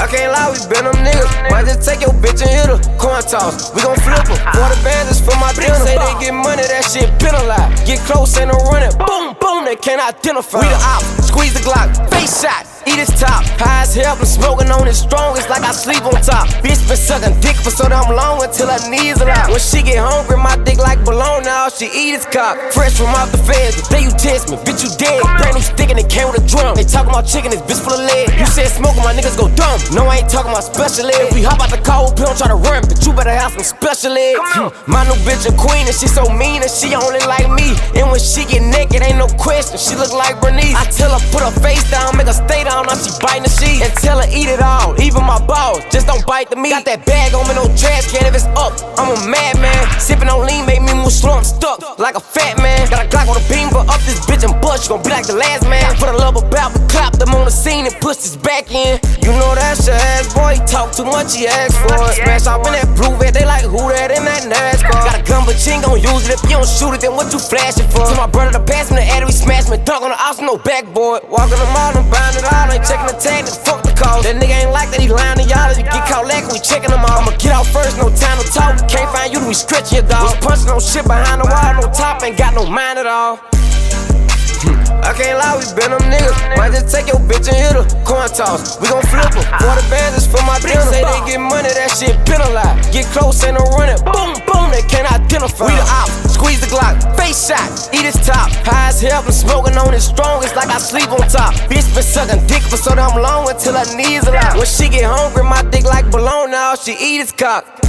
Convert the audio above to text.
I can't lie, we been them niggas. Might just take your bitch and hit her. Coin toss, we gon' flip her. 40 bands is for my dinner. Say they get money, that shit been a lie. Get close, ain't no running. Boom, boom, they can't identify. We the op, squeeze the Glock, face shot. Eat his top, high as hell, been smoking on it strong, it's like I sleep on top. Bitch been sucking dick for so damn long until her knees are out. When she get hungry, my dick like bologna, all she eat is cock. Fresh from out the feds, the day you test me, bitch you dead. Brand new stick and it came with a drum. They talking about chicken, this bitch full of lead. You said smoking, my niggas go dumb. No, I ain't talking about special ed. If we hop out the car, we don't try to run, but you better have some special ed. My new bitch a queen and she so mean and she only like me. And when she get naked, ain't no question, she look like Bernice. I tell her put her face down, make her stay down, now she biting the sheet. And tell her eat it all, even my balls, just don't bite the meat. Got that bag on me, no trash can, if it's up, I'm a madman. Sippin' on lean, make me move slow, I'm stuck like a fat man. Got a Glock on the beam, but up this bitch and bust, she gon' be like the last man. For the love about, we clapped them on the scene and pushed his back in. You know that's your ass, boy, he talk too much, he ask for it. Smash off in that blue vet, they like who that in that NASCAR. Got a gun, but you ain't gon' use it, if you don't shoot it, then what you flashing for? Tell my brother to pass me the adder, he smash me, dunk on the house, no backboard. Walking the mall, I'm buying it all, ain't checking the tag, then fuck the call. That nigga ain't like that, he lying to y'all, if you get caught lacking, we checking them all. I'ma get out first, no time to talk, we can't find you, we stretching your dog. Was punching on shit behind the wall, no top, ain't got no mind at all. I can't lie, we been them niggas. Might just take your bitch and hit her. Coin toss, we gon' flip her. 40 bands is for my dinner. Say they get money, that shit been a lie. Get close, ain't no running. Boom, boom, they can't identify. We the op, squeeze the Glock, face shot, eat his top. High as hell, been smoking on it strong, it's like I sleep on top. Bitch been sucking dick for so damn long until her knees are out. When she get hungry, my dick like bologna, all she eat is cock.